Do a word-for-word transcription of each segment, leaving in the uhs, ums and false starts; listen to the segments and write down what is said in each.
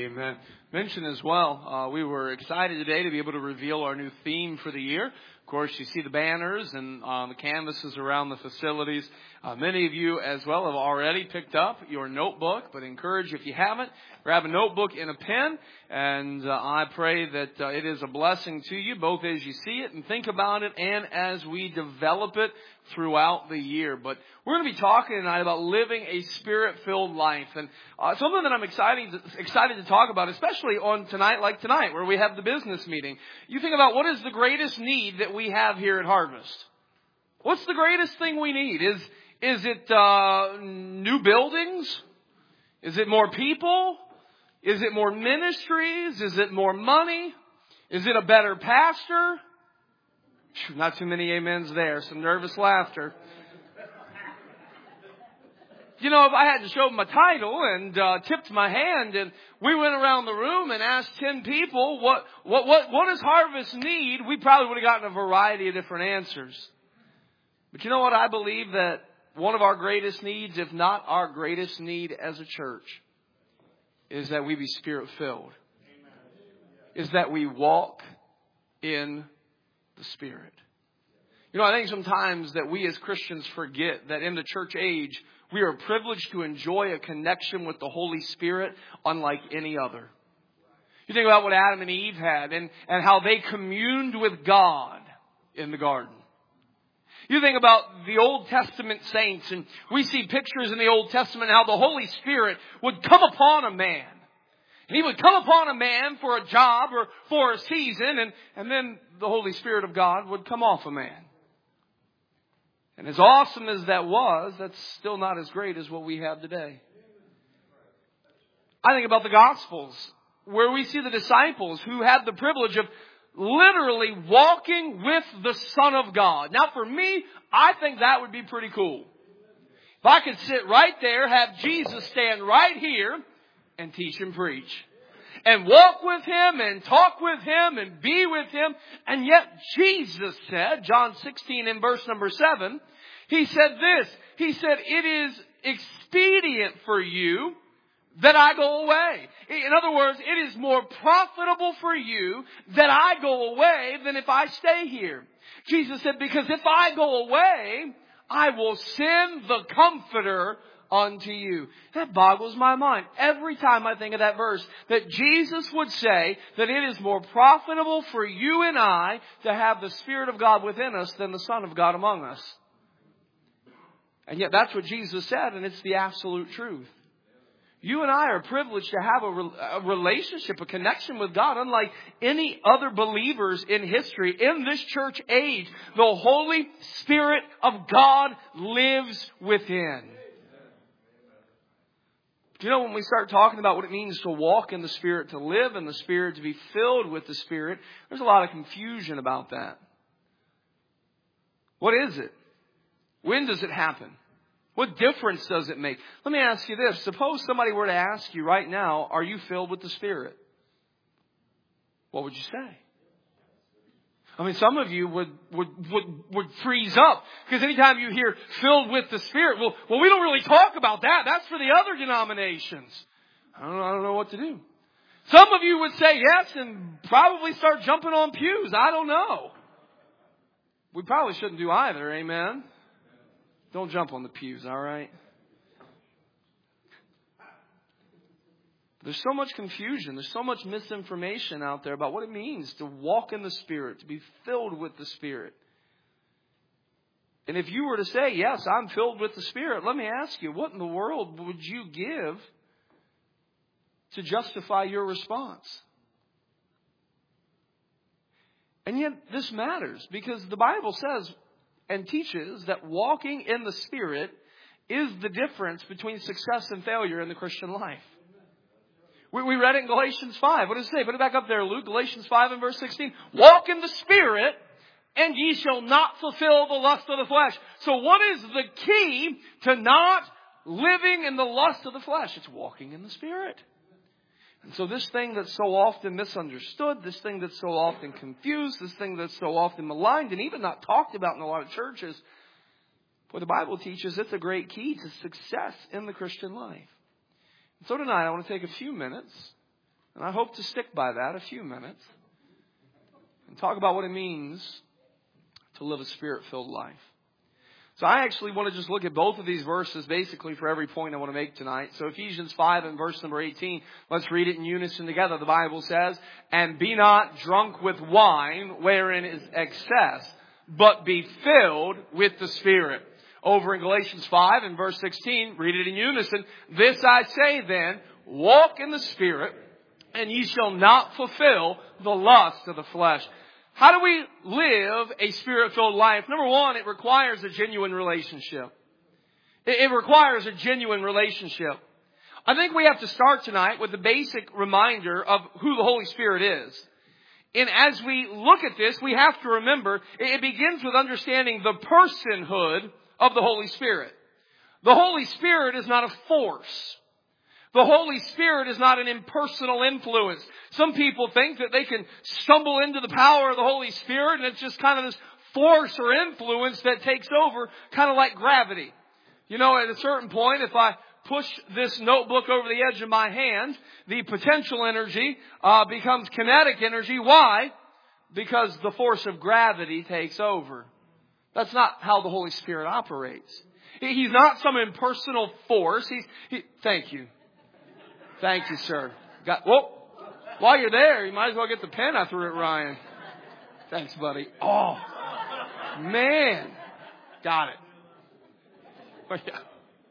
Amen. Mention as well, uh, we were excited today to be able to reveal our new theme for the year. Of course, you see the banners and uh, the canvases around the facilities. Uh, many of you as well have already picked up your notebook, but encourage if you haven't, grab a notebook and a pen. And uh, I pray that uh, it is a blessing to you, both as you see it and think about it and as we develop it throughout the year. But we're going to be talking tonight about living a Spirit-filled life. And uh, something that I'm excited to, excited to talk about, especially on tonight like tonight, where we have the business meeting. You think about what is the greatest need that we have here at Harvest. What's the greatest thing we need? Is is it uh, new buildings? Is it more people? Is it more ministries? Is it more money? Is it a better pastor? Not too many amens there. Some nervous laughter. You know, if I had to show my title and uh, tipped my hand and we went around the room and asked ten people, what, what, what, what does Harvest need? We probably would have gotten a variety of different answers. But you know what? I believe that one of our greatest needs, if not our greatest need as a church, is that we be Spirit-filled. Is that we walk in the Spirit. You know, I think sometimes that we as Christians forget that in the church age, we are privileged to enjoy a connection with the Holy Spirit unlike any other. You think about what Adam and Eve had and, and how they communed with God in the garden. You think about the Old Testament saints, and we see pictures in the Old Testament how the Holy Spirit would come upon a man. And he would come upon a man for a job or for a season, and, and then the Holy Spirit of God would come off a man. And as awesome as that was, that's still not as great as what we have today. I think about the Gospels, where we see the disciples who had the privilege of literally walking with the Son of God. Now, for me, I think that would be pretty cool. If I could sit right there, have Jesus stand right here, and teach and preach. And walk with Him and talk with Him and be with Him. And yet Jesus said, John sixteen in verse number seven, He said this. He said, it is expedient for you that I go away. In other words, it is more profitable for you that I go away than if I stay here. Jesus said, because if I go away, I will send the Comforter unto you. That boggles my mind every time I think of that verse, that Jesus would say that it is more profitable for you and I to have the Spirit of God within us than the Son of God among us. And yet that's what Jesus said, and it's the absolute truth. You and I are privileged to have a, re- a relationship, a connection with God, unlike any other believers in history. In this church age, the Holy Spirit of God lives within. Do you know, when we start talking about what it means to walk in the Spirit, to live in the Spirit, to be filled with the Spirit, there's a lot of confusion about that. What is it? When does it happen? What difference does it make? Let me ask you this. Suppose somebody were to ask you right now, are you filled with the Spirit? What would you say? I mean, some of you would, would, would, would freeze up. Because anytime you hear filled with the Spirit, well, well, we don't really talk about that. That's for the other denominations. I don't know, I don't know what to do. Some of you would say yes and probably start jumping on pews. I don't know. We probably shouldn't do either. Amen. Don't jump on the pews, all right? There's so much confusion. There's so much misinformation out there about what it means to walk in the Spirit, to be filled with the Spirit. And if you were to say, yes, I'm filled with the Spirit, let me ask you, what in the world would you give to justify your response? And yet this matters because the Bible says and teaches that walking in the Spirit is the difference between success and failure in the Christian life. We, we read it in Galatians five. What does it say? Put it back up there, Luke. Galatians five and verse sixteen. Walk in the Spirit, and ye shall not fulfill the lust of the flesh. So what is the key to not living in the lust of the flesh? It's walking in the Spirit. And so this thing that's so often misunderstood, this thing that's so often confused, this thing that's so often maligned and even not talked about in a lot of churches, boy, the Bible teaches it's a great key to success in the Christian life. And so tonight I want to take a few minutes And I hope to stick by that a few minutes and talk about what it means to live a Spirit-filled life. So I actually want to just look at both of these verses basically for every point I want to make tonight. So Ephesians five and verse number eighteen, let's read it in unison together. The Bible says, "And be not drunk with wine, wherein is excess, but be filled with the Spirit." Over in Galatians five and verse sixteen, read it in unison. "This I say then, walk in the Spirit, and ye shall not fulfill the lust of the flesh." How do we live a Spirit-filled life? Number one, it requires a genuine relationship. It requires a genuine relationship. I think we have to start tonight with the basic reminder of who the Holy Spirit is. And as we look at this, we have to remember it begins with understanding the personhood of the Holy Spirit. The Holy Spirit is not a force. The Holy Spirit is not an impersonal influence. Some people think that they can stumble into the power of the Holy Spirit and it's just kind of this force or influence that takes over, kind of like gravity. You know, at a certain point, if I push this notebook over the edge of my hand, the potential energy uh, becomes kinetic energy. Why? Because the force of gravity takes over. That's not how the Holy Spirit operates. He's not some impersonal force. He's, he, thank you. Thank you, sir. Got, whoa. While you're there, you might as well get the pen I threw at Ryan. Thanks, buddy. Oh, man. Got it. Oh, yeah.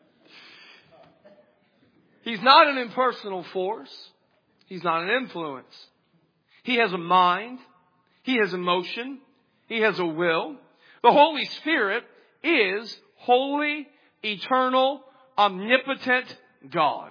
He's not an impersonal force. He's not an influence. He has a mind. He has emotion. He has a will. The Holy Spirit is holy, eternal, omnipotent God.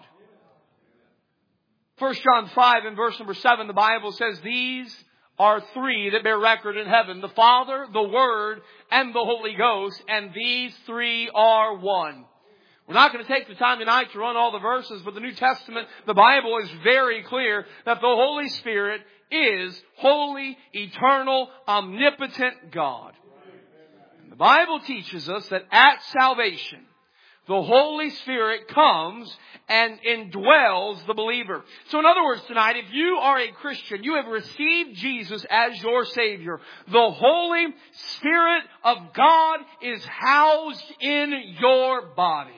First John five and verse number seven, the Bible says, "These are three that bear record in heaven, the Father, the Word, and the Holy Ghost, and these three are one." We're not going to take the time tonight to run all the verses, but the New Testament, the Bible is very clear that the Holy Spirit is holy, eternal, omnipotent God. And the Bible teaches us that at salvation, the Holy Spirit comes and indwells the believer. So in other words, tonight, if you are a Christian, you have received Jesus as your Savior. The Holy Spirit of God is housed in your body.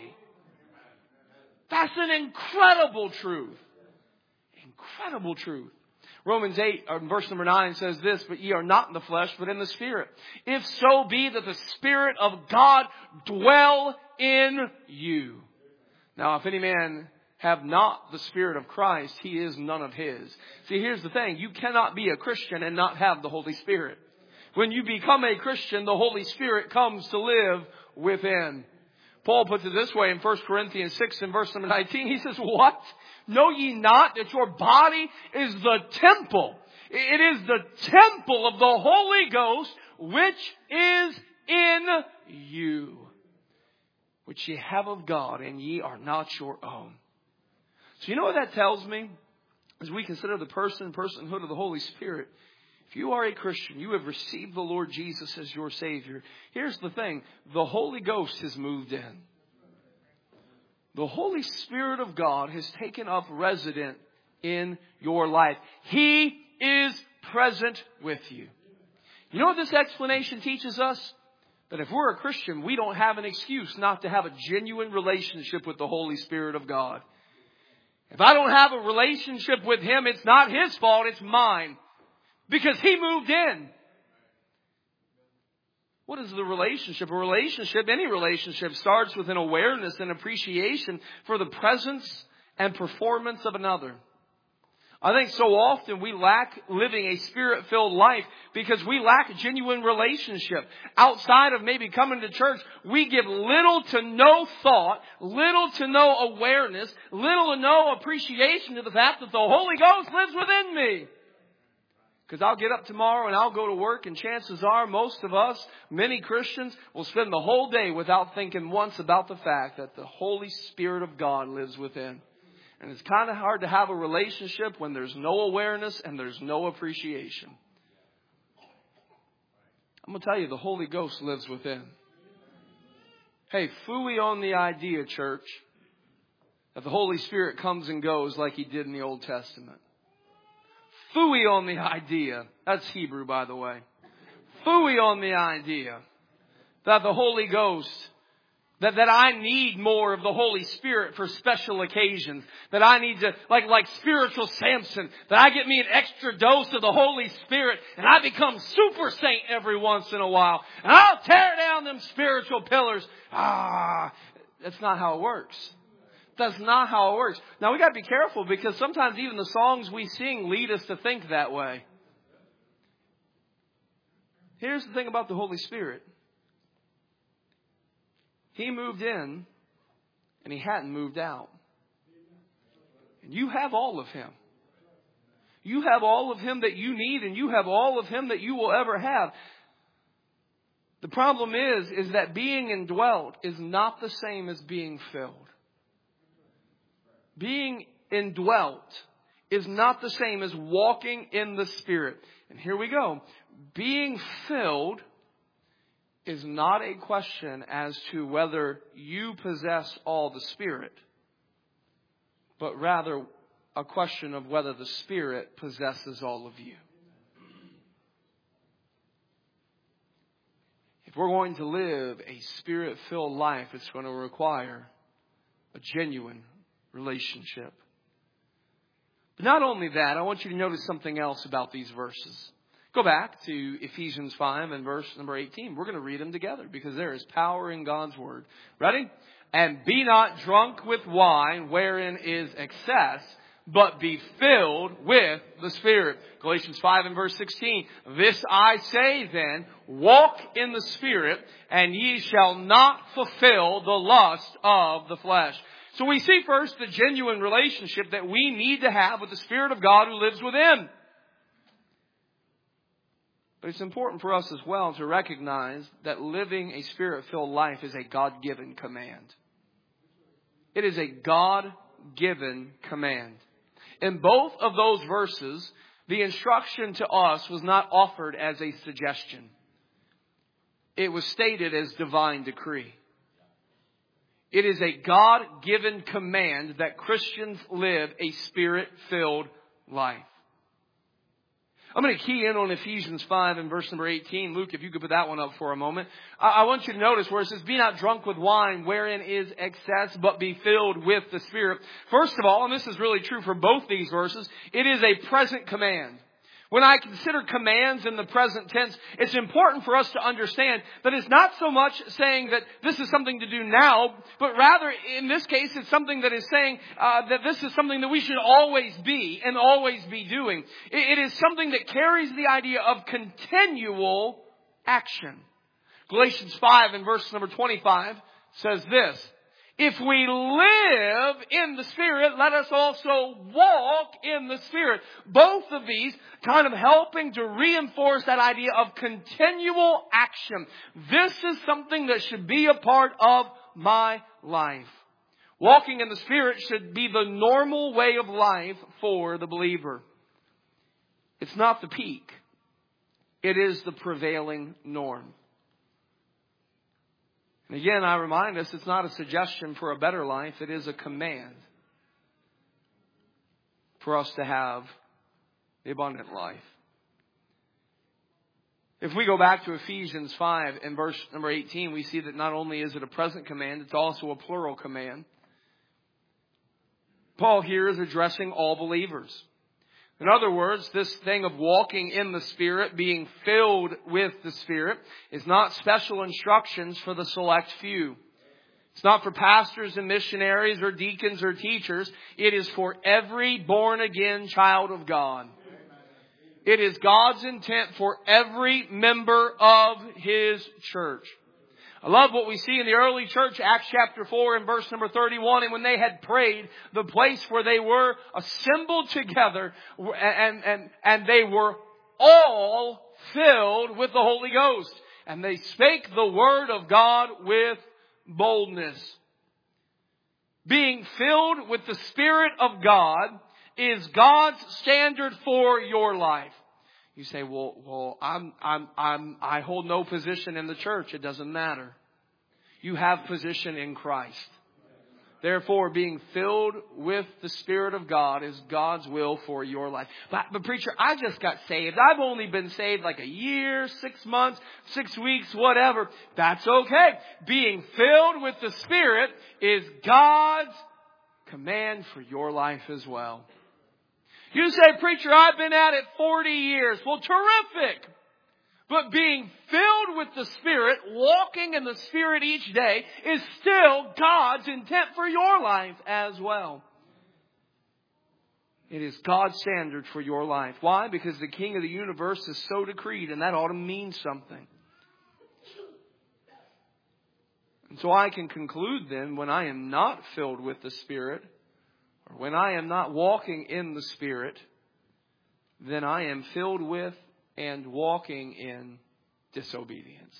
That's an incredible truth. Incredible truth. Romans eight, or verse number nine says this, "But ye are not in the flesh, but in the Spirit. If so be that the Spirit of God dwell in you." Now, if any man have not the Spirit of Christ, he is none of his. See, here's the thing. You cannot be a Christian and not have the Holy Spirit. When you become a Christian, the Holy Spirit comes to live within. Paul puts it this way in First Corinthians six and verse number nineteen. He says, "What? Know ye not that your body is the temple? It is the temple of the Holy Ghost, which is in you, which ye have of God, and ye are not your own." So you know what that tells me? As we consider the person and personhood of the Holy Spirit, if you are a Christian, you have received the Lord Jesus as your Savior. Here's the thing. The Holy Ghost has moved in. The Holy Spirit of God has taken up resident in your life. He is present with you. You know what this explanation teaches us? That if we're a Christian, we don't have an excuse not to have a genuine relationship with the Holy Spirit of God. If I don't have a relationship with Him, it's not His fault, it's mine. Because He moved in. What is the relationship? A relationship, any relationship, starts with an awareness and appreciation for the presence and performance of another. I think so often we lack living a Spirit-filled life because we lack a genuine relationship. Outside of maybe coming to church, we give little to no thought, little to no awareness, little to no appreciation to the fact that the Holy Ghost lives within me. Because I'll get up tomorrow and I'll go to work, and chances are most of us, many Christians, will spend the whole day without thinking once about the fact that the Holy Spirit of God lives within. And it's kind of hard to have a relationship when there's no awareness and there's no appreciation. I'm going to tell you, the Holy Ghost lives within. Hey, phooey on the idea, church, that the Holy Spirit comes and goes like He did in the Old Testament. Phooey on the idea. That's Hebrew, by the way. Phooey on the idea that the Holy Ghost, that, that I need more of the Holy Spirit for special occasions. That I need to, like, like spiritual Samson, that I get me an extra dose of the Holy Spirit and I become super saint every once in a while. And I'll tear down them spiritual pillars. Ah, that's not how it works. That's not how it works. Now we got to be careful because sometimes even the songs we sing lead us to think that way. Here's the thing about the Holy Spirit. He moved in and He hadn't moved out. And you have all of Him. You have all of Him that you need, and you have all of Him that you will ever have. The problem is, is that being indwelt is not the same as being filled. Being indwelt is not the same as walking in the Spirit. And here we go. Being filled is not a question as to whether you possess all the Spirit, but rather a question of whether the Spirit possesses all of you. If we're going to live a Spirit-filled life, it's going to require a genuine relationship. But not only that, I want you to notice something else about these verses. Go back to Ephesians five and verse number eighteen. We're going to read them together because there is power in God's Word. Ready? And be not drunk with wine wherein is excess, but be filled with the Spirit. Galatians five and verse sixteen. This I say then, walk in the Spirit, and ye shall not fulfill the lust of the flesh. So we see first the genuine relationship that we need to have with the Spirit of God who lives within. But it's important for us as well to recognize that living a Spirit-filled life is a God-given command. It is a God-given command. In both of those verses, the instruction to us was not offered as a suggestion. It was stated as divine decree. It is a God-given command that Christians live a Spirit-filled life. I'm going to key in on Ephesians five and verse number eighteen. Luke, if you could put that one up for a moment. I want you to notice where it says, be not drunk with wine wherein is excess, but be filled with the Spirit. First of all, and this is really true for both these verses, it is a present command. When I consider commands in the present tense, it's important for us to understand that it's not so much saying that this is something to do now, but rather in this case it's something that is saying uh, that this is something that we should always be and always be doing. It, it is something that carries the idea of continual action. Galatians five and verse number twenty-five says this. If we live in the Spirit, let us also walk in the Spirit. Both of these kind of helping to reinforce that idea of continual action. This is something that should be a part of my life. Walking in the Spirit should be the normal way of life for the believer. It's not the peak. It is the prevailing norm. And again, I remind us, it's not a suggestion for a better life. It is a command for us to have the abundant life. If we go back to Ephesians five and verse number eighteen, we see that not only is it a present command, it's also a plural command. Paul here is addressing all believers. In other words, this thing of walking in the Spirit, being filled with the Spirit, is not special instructions for the select few. It's not for pastors and missionaries or deacons or teachers. It is for every born-again child of God. It is God's intent for every member of His church. I love what we see in the early church, Acts chapter four and verse number thirty-one. And when they had prayed, the place where they were assembled together, and, and, and they were all filled with the Holy Ghost. And they spake the word of God with boldness. Being filled with the Spirit of God is God's standard for your life. You say, well, well, I'm, I'm, I'm, I hold no position in the church. It doesn't matter. You have position in Christ. Therefore, being filled with the Spirit of God is God's will for your life. But, but preacher, I just got saved. I've only been saved like a year, six months, six weeks, whatever. That's okay. Being filled with the Spirit is God's command for your life as well. You say, preacher, I've been at it forty years. Well, terrific. But being filled with the Spirit, walking in the Spirit each day, is still God's intent for your life as well. It is God's standard for your life. Why? Because the King of the universe has so decreed, and that ought to mean something. And so I can conclude then, when I am not filled with the Spirit, or when I am not walking in the Spirit, then I am filled with and walking in disobedience.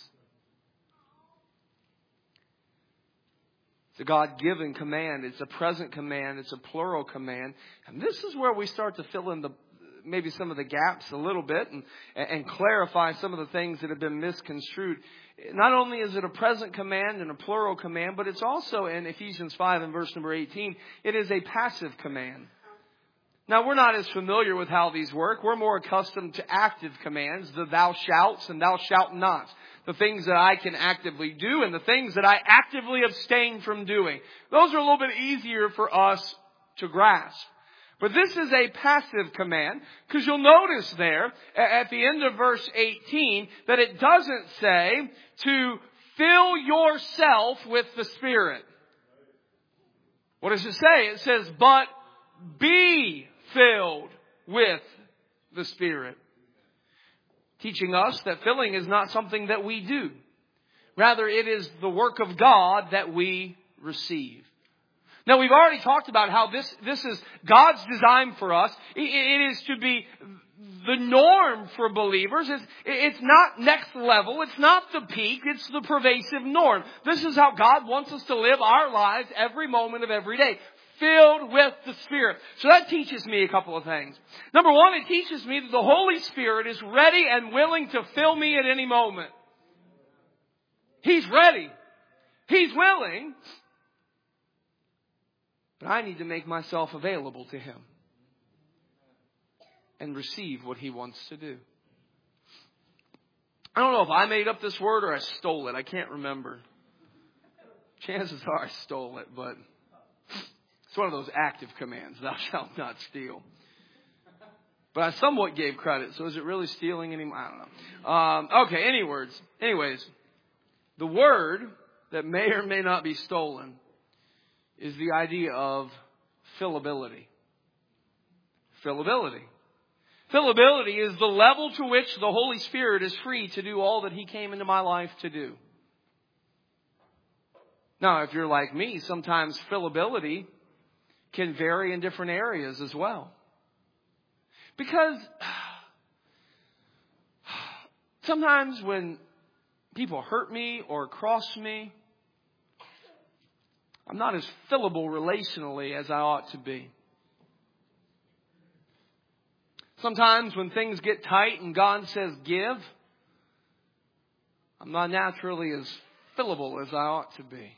It's a God-given command. It's a present command. It's a plural command. And this is where we start to fill in the maybe some of the gaps a little bit and, and clarify some of the things that have been misconstrued. Not only is it a present command and a plural command, but it's also in Ephesians five and verse number eighteen, it is a passive command. Now, we're not as familiar with how these work. We're more accustomed to active commands, the thou shalt and thou shalt not. The things that I can actively do and the things that I actively abstain from doing. Those are a little bit easier for us to grasp. But this is a passive command, because you'll notice there at the end of verse eighteen that it doesn't say to fill yourself with the Spirit. What does it say? It says, but be filled with the Spirit. Teaching us that filling is not something that we do. Rather, it is the work of God that we receive. Now, we've already talked about how this, this is God's design for us. It, it is to be the norm for believers. It's, it's not next level. It's not the peak. It's the pervasive norm. This is how God wants us to live our lives every moment of every day. Filled with the Spirit. So that teaches me a couple of things. Number one, it teaches me that the Holy Spirit is ready and willing to fill me at any moment. He's ready. He's willing. But I need to make myself available to Him and receive what He wants to do. I don't know if I made up this word or I stole it. I can't remember. Chances are I stole it, but it's one of those active commands. Thou shalt not steal. But I somewhat gave credit. So is it really stealing anymore? I don't know. Um, okay, any words. Anyways, the word that may or may not be stolen is the idea of fillability. Fillability. Fillability is the level to which the Holy Spirit is free to do all that He came into my life to do. Now, if you're like me, sometimes fillability can vary in different areas as well. Because sometimes when people hurt me or cross me, I'm not as fillable relationally as I ought to be. Sometimes when things get tight and God says give, I'm not naturally as fillable as I ought to be.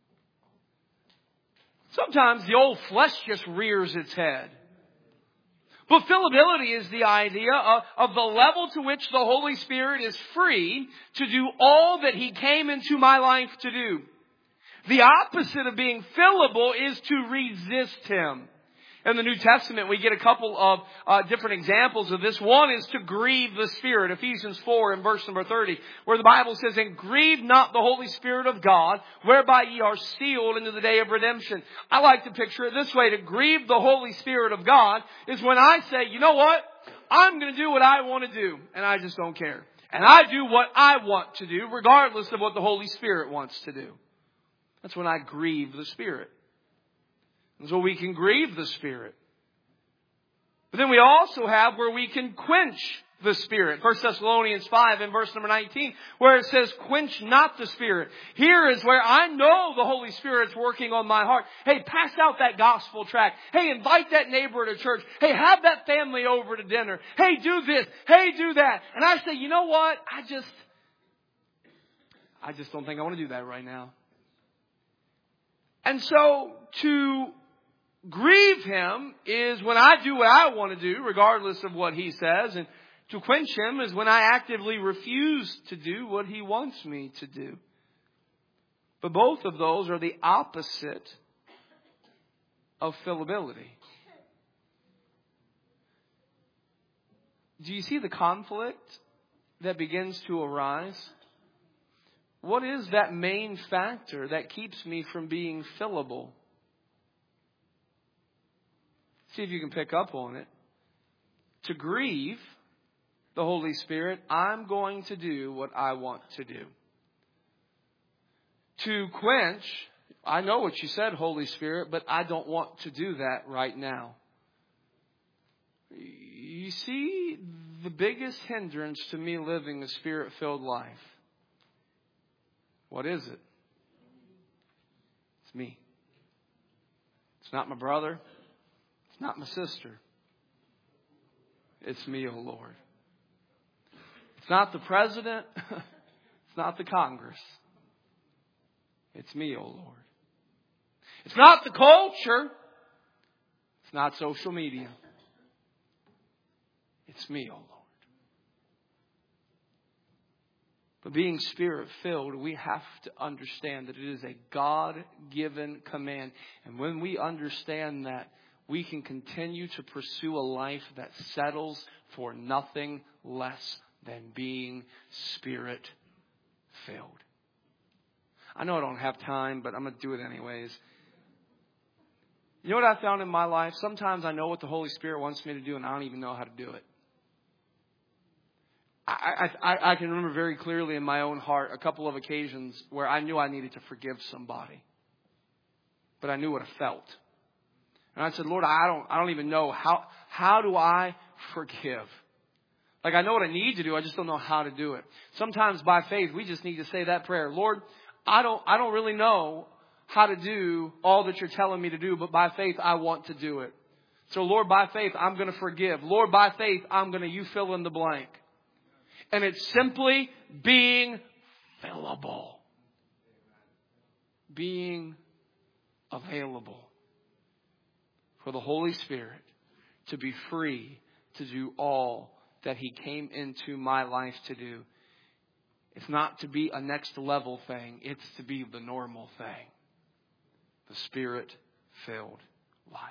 Sometimes the old flesh just rears its head. But fillability is the idea of, of the level to which the Holy Spirit is free to do all that He came into my life to do. The opposite of being fillable is to resist Him. In the New Testament, we get a couple of uh, different examples of this. One is to grieve the Spirit. Ephesians four and verse number thirty, where the Bible says, and grieve not the Holy Spirit of God, whereby ye are sealed into the day of redemption. I like to picture it this way. To grieve the Holy Spirit of God is when I say, you know what? I'm going to do what I want to do, and I just don't care. And I do what I want to do, regardless of what the Holy Spirit wants to do. That's when I grieve the Spirit. And so we can grieve the Spirit. But then we also have where we can quench the Spirit. First Thessalonians five and verse number nineteen, where it says, quench not the Spirit. Here is where I know the Holy Spirit's working on my heart. Hey, pass out that gospel tract. Hey, invite that neighbor to church. Hey, have that family over to dinner. Hey, do this. Hey, do that. And I say, you know what? I just, I just don't think I want to do that right now. And so to grieve Him is when I do what I want to do, regardless of what He says. And to quench Him is when I actively refuse to do what He wants me to do. But both of those are the opposite of fillability. Do you see the conflict that begins to arise? What is that main factor that keeps me from being fillable? See if you can pick up on it. To grieve the Holy Spirit, I'm going to do what I want to do. To quench, I know what you said, Holy Spirit, but I don't want to do that right now. You see, the biggest hindrance to me living a Spirit-filled life, what is it? It's me. It's not my brother. It's not my sister. It's me, oh Lord. It's not the president. It's not the Congress. It's me, oh Lord. It's not the culture. It's not social media. It's me, oh Lord. But being Spirit-filled, we have to understand that it is a God-given command. And when we understand that, we can continue to pursue a life that settles for nothing less than being Spirit-filled. I know I don't have time, but I'm going to do it anyways. You know what I found in my life? Sometimes I know what the Holy Spirit wants me to do, and I don't even know how to do it. I, I, I can remember very clearly in my own heart a couple of occasions where I knew I needed to forgive somebody. But I knew what I felt. And I said, Lord, I don't I don't even know how how do I forgive? Like I know what I need to do, I just don't know how to do it. Sometimes by faith we just need to say that prayer. Lord, I don't I don't really know how to do all that you're telling me to do, but by faith I want to do it. So Lord, by faith I'm going to forgive. Lord, by faith I'm going to you fill in the blank. And it's simply being fillable. Being available for the Holy Spirit to be free to do all that He came into my life to do. It's not to be a next level thing. It's to be the normal thing. The Spirit-filled life.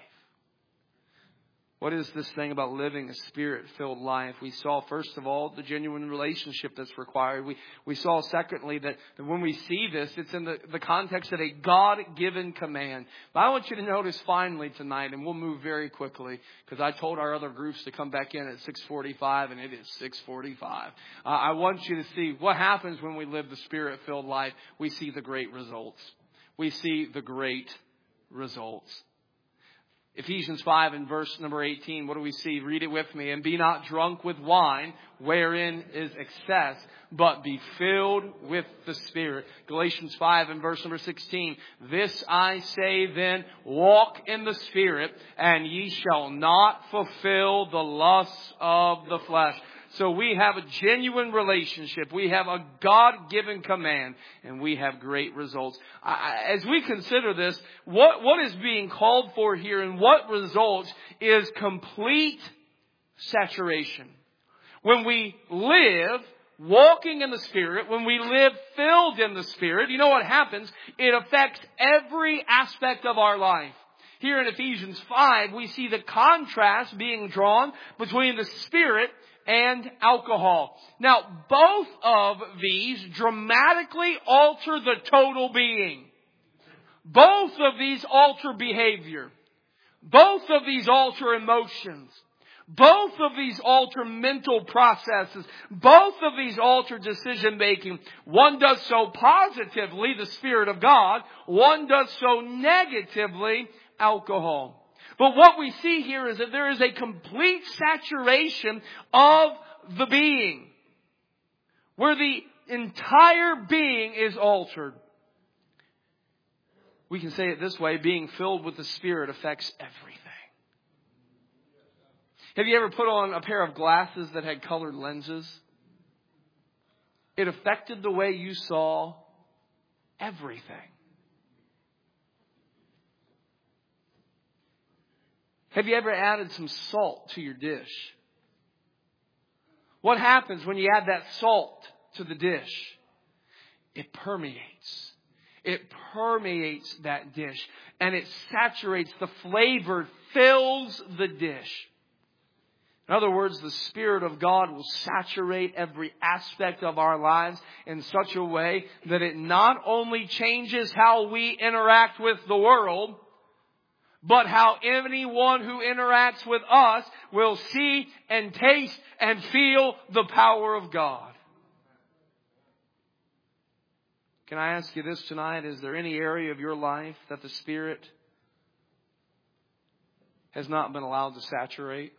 What is this thing about living a Spirit-filled life? We saw, first of all, the genuine relationship that's required. We we saw, secondly, that, that when we see this, it's in the, the context of a God-given command. But I want you to notice finally tonight, and we'll move very quickly, because I told our other groups to come back in at six forty-five, and it is six forty-five. Uh, I want you to see what happens when we live the Spirit-filled life. We see the great results. We see the great results. Ephesians five and verse number eighteen, what do we see? Read it with me. And be not drunk with wine, wherein is excess, but be filled with the Spirit. Galatians five and verse number sixteen. This I say then, walk in the Spirit, and ye shall not fulfill the lusts of the flesh. So we have a genuine relationship. We have a God-given command. And we have great results. As we consider this, what, what is being called for here and what results is complete saturation. When we live walking in the Spirit, when we live filled in the Spirit, you know what happens? It affects every aspect of our life. Here in Ephesians five, we see the contrast being drawn between the Spirit and alcohol. Now, both of these dramatically alter the total being. Both of these alter behavior. Both of these alter emotions. Both of these alter mental processes. Both of these alter decision making. One does so positively, the Spirit of God. One does so negatively, alcohol. But what we see here is that there is a complete saturation of the being, where the entire being is altered. We can say it this way, being filled with the Spirit affects everything. Have you ever put on a pair of glasses that had colored lenses? It affected the way you saw everything. Have you ever added some salt to your dish? What happens when you add that salt to the dish? It permeates. It permeates that dish. And it saturates the flavor, fills the dish. In other words, the Spirit of God will saturate every aspect of our lives in such a way that it not only changes how we interact with the world, but how anyone who interacts with us will see and taste and feel the power of God. Can I ask you this tonight? Is there any area of your life that the Spirit has not been allowed to saturate?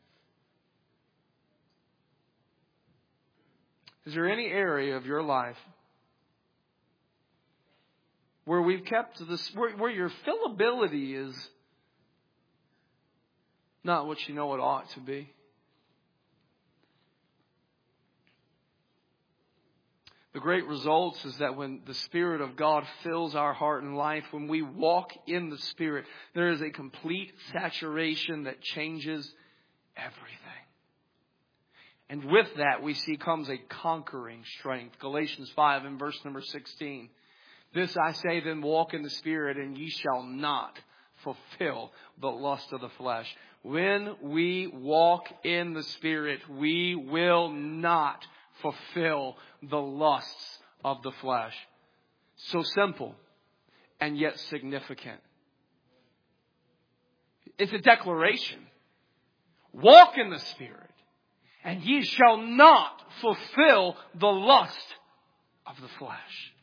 Is there any area of your life where we've kept this, where, where your fillability is not what you know it ought to be? The great results is that when the Spirit of God fills our heart and life, when we walk in the Spirit, there is a complete saturation that changes everything. And with that, we see comes a conquering strength. Galatians five and verse number sixteen. This I say then, walk in the Spirit, and ye shall not fulfill the lust of the flesh. When we walk in the Spirit, we will not fulfill the lusts of the flesh. So simple and yet significant. It's a declaration. Walk in the Spirit, and ye shall not fulfill the lust of the flesh.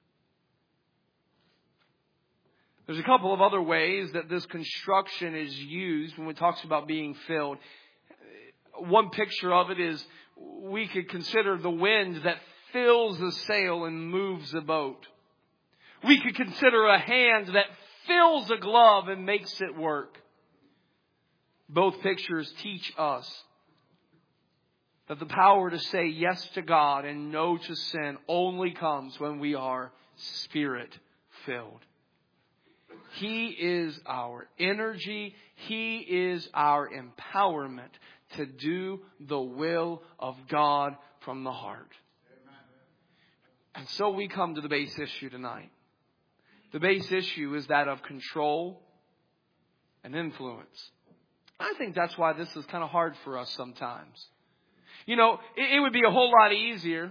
There's a couple of other ways that this construction is used when it talks about being filled. One picture of it is we could consider the wind that fills the sail and moves the boat. We could consider a hand that fills a glove and makes it work. Both pictures teach us that the power to say yes to God and no to sin only comes when we are Spirit-filled. He is our energy. He is our empowerment to do the will of God from the heart. And so we come to the base issue tonight. The base issue is that of control and influence. I think that's why this is kind of hard for us sometimes. You know, it, it would be a whole lot easier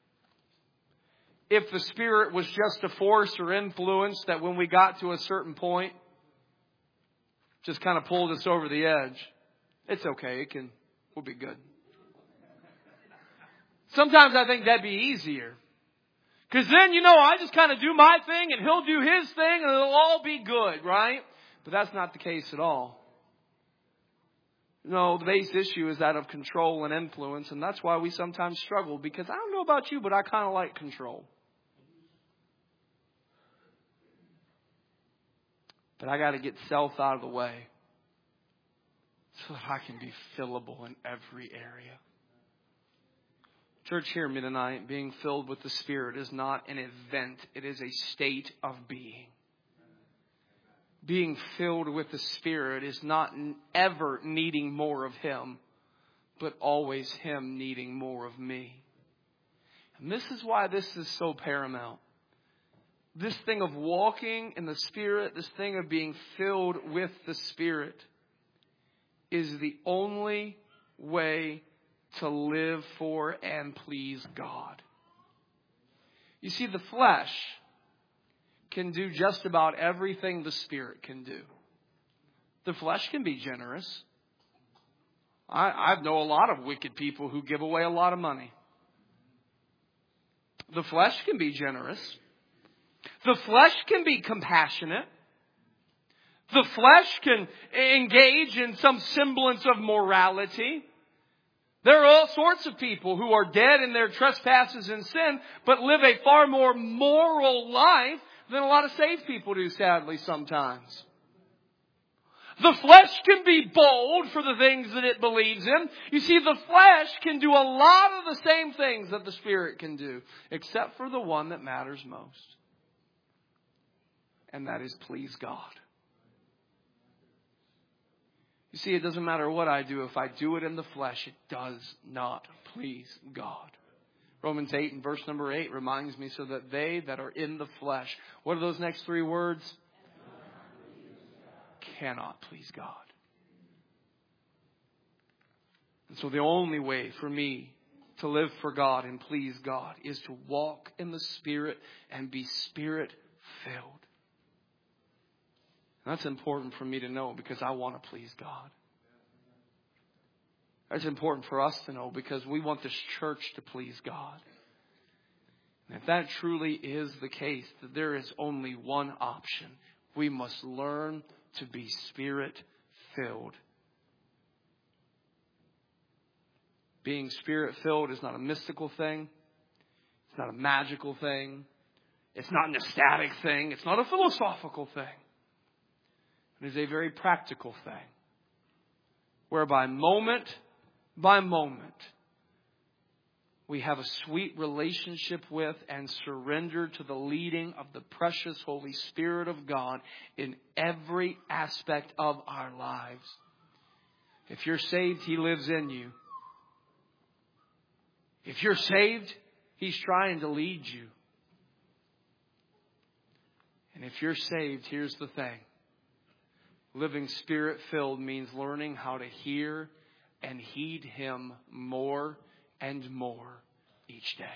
if the Spirit was just a force or influence that when we got to a certain point, just kind of pulled us over the edge. It's okay. It can, we'll be good. Sometimes I think that'd be easier. Because then, you know, I just kind of do my thing and He'll do His thing and it'll all be good, right? But that's not the case at all. No, the base issue is that of control and influence. And that's why we sometimes struggle. Because I don't know about you, but I kind of like control. But I got to get self out of the way so that I can be fillable in every area. Church, hear me tonight. Being filled with the Spirit is not an event. It is a state of being. Being filled with the Spirit is not ever needing more of Him, but always Him needing more of me. And this is why this is so paramount. This thing of walking in the Spirit, this thing of being filled with the Spirit is the only way to live for and please God. You see, the flesh can do just about everything the Spirit can do. The flesh can be generous. I, I know a lot of wicked people who give away a lot of money. The flesh can be generous. The flesh can be compassionate. The flesh can engage in some semblance of morality. There are all sorts of people who are dead in their trespasses and sin, but live a far more moral life than a lot of saved people do, sadly, sometimes. The flesh can be bold for the things that it believes in. You see, the flesh can do a lot of the same things that the Spirit can do, except for the one that matters most. And that is please God. You see, it doesn't matter what I do. If I do it in the flesh, it does not please God. Romans eight and verse number eight reminds me, so that they that are in the flesh, what are those next three words? Cannot please God. And so the only way for me to live for God and please God is to walk in the Spirit and be Spirit-filled. That's important for me to know because I want to please God. That's important for us to know because we want this church to please God. And if that truly is the case, that there is only one option. We must learn to be Spirit-filled. Being Spirit-filled is not a mystical thing. It's not a magical thing. It's not an ecstatic thing. It's not a philosophical thing. It is a very practical thing. Whereby moment by moment, we have a sweet relationship with and surrender to the leading of the precious Holy Spirit of God in every aspect of our lives. If you're saved, He lives in you. If you're saved, He's trying to lead you. And if you're saved, here's the thing. Living Spirit-filled means learning how to hear and heed Him more and more each day.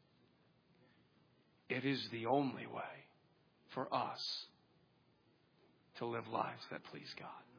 It is the only way for us to live lives that please God.